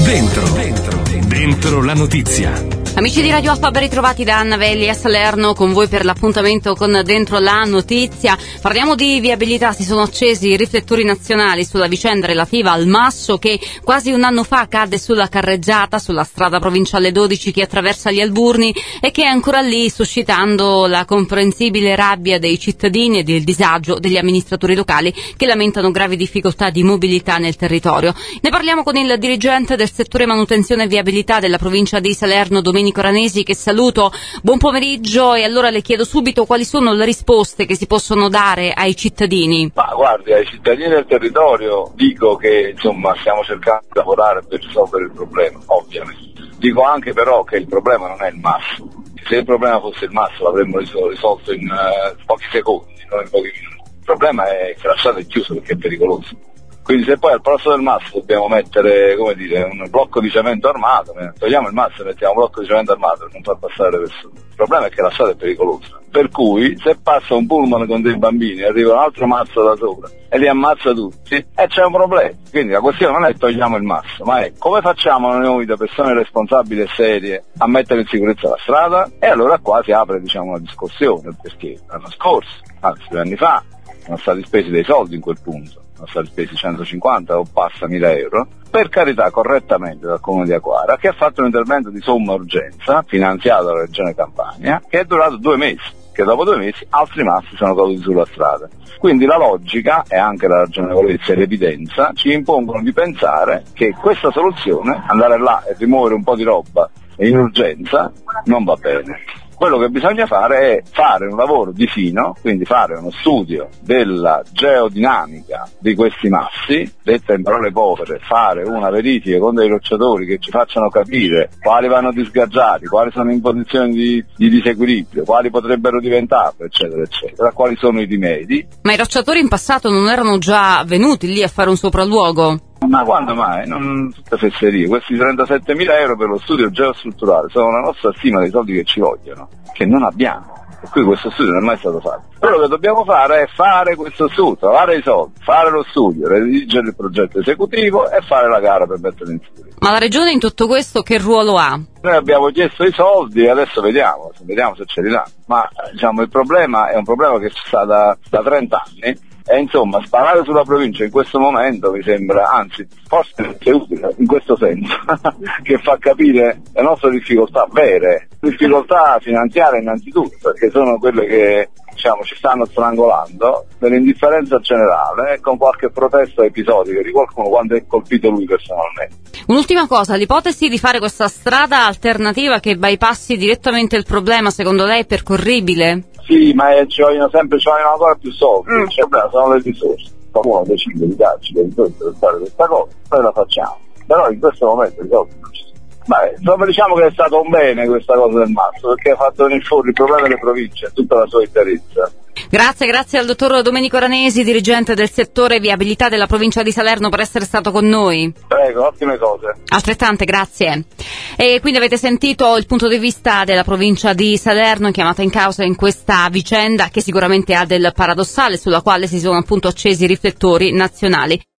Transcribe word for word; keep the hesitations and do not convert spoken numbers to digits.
Dentro, dentro, dentro la notizia. Amici di Radio Alfa, ben ritrovati da Anna Velli a Salerno con voi per l'appuntamento con Dentro la Notizia. Parliamo di viabilità, si sono accesi i riflettori nazionali sulla vicenda relativa al masso che quasi un anno fa cadde sulla carreggiata sulla strada provinciale dodici che attraversa gli Alburni e che è ancora lì, suscitando la comprensibile rabbia dei cittadini e il disagio degli amministratori locali che lamentano gravi difficoltà di mobilità nel territorio. Ne parliamo con il dirigente del settore manutenzione e viabilità della provincia di Salerno, Domenico Ranesi, che saluto. Buon pomeriggio, e allora le chiedo subito quali sono le risposte che si possono dare ai cittadini. Ma guardi, ai cittadini del territorio dico che insomma stiamo cercando di lavorare per risolvere il problema, ovviamente. Dico anche però che il problema non è il masso. Se il problema fosse il masso l'avremmo risolto in uh, pochi secondi, non in pochi minuti. Il problema è che la strada è chiusa perché è pericoloso. Quindi se poi al posto del masso dobbiamo mettere, come dire, un blocco di cemento armato, togliamo il masso e mettiamo un blocco di cemento armato per non far passare le persone. Il problema è che la strada è pericolosa. Per cui se passa un pullman con dei bambini, arriva un altro masso da sopra e li ammazza tutti, e c'è un problema. Quindi la questione non è togliamo il masso, ma è come facciamo noi da persone responsabili e serie a mettere in sicurezza la strada? E allora qua si apre, diciamo, una discussione, perché l'anno scorso, anzi due anni fa, sono stati spesi dei soldi in quel punto. Sono stati spesi centocinquanta o passa mila euro, per carità correttamente dal Comune di Aquara, che ha fatto un intervento di somma urgenza finanziato dalla Regione Campania, che è durato due mesi, che dopo due mesi altri massi sono caduti sulla strada. Quindi la logica e anche la ragionevolezza e l'evidenza ci impongono di pensare che questa soluzione, andare là e rimuovere un po' di roba in urgenza, non va bene. Quello che bisogna fare è fare un lavoro di fino, quindi fare uno studio della geodinamica di questi massi, detta in parole povere, fare una verifica con dei rocciatori che ci facciano capire quali vanno disgaggiati, quali sono in posizione di, di disequilibrio, quali potrebbero diventarlo, eccetera, eccetera, quali sono i rimedi. Ma i rocciatori in passato non erano già venuti lì a fare un sopralluogo? Ma quando mai? Non tutte fesserie. Questi trentasettemila euro per lo studio geostrutturale sono la nostra stima dei soldi che ci vogliono, che non abbiamo. E qui questo studio non è mai stato fatto. Quello che dobbiamo fare è fare questo studio, trovare i soldi, fare lo studio, redigere il progetto esecutivo e fare la gara per metterlo in sicurezza. Ma la Regione in tutto questo che ruolo ha? Noi abbiamo chiesto i soldi e adesso vediamo, vediamo se ce li danno. Ma diciamo il problema è un problema che ci sta da, da trenta anni. E insomma, sparare sulla provincia in questo momento mi sembra, anzi, forse è utile in questo senso, che fa capire le nostre difficoltà vere, difficoltà finanziarie innanzitutto, perché sono quelle che, diciamo, ci stanno strangolando, dell'indifferenza generale e con qualche protesta episodica di qualcuno quando è colpito lui personalmente. Un'ultima cosa, l'ipotesi di fare questa strada alternativa che bypassi direttamente il problema, secondo lei è percorribile? Sì, ma ci vogliono sempre, ci vogliono ancora più soldi, mm. Il problema sono le risorse. Qualcuno decide di darci le risorse per fare questa cosa, noi la facciamo. Però in questo momento i soldi non ci sono. Ma insomma, diciamo che è stato un bene questa cosa del masso, perché ha fatto venire fuori il problema delle province in tutta la sua interezza. Grazie, grazie al dottor Domenico Ranesi, dirigente del settore viabilità della provincia di Salerno, per essere stato con noi. Prego, ottime cose. Altrettante, grazie. E quindi avete sentito il punto di vista della provincia di Salerno chiamata in causa in questa vicenda, che sicuramente ha del paradossale, sulla quale si sono appunto accesi i riflettori nazionali.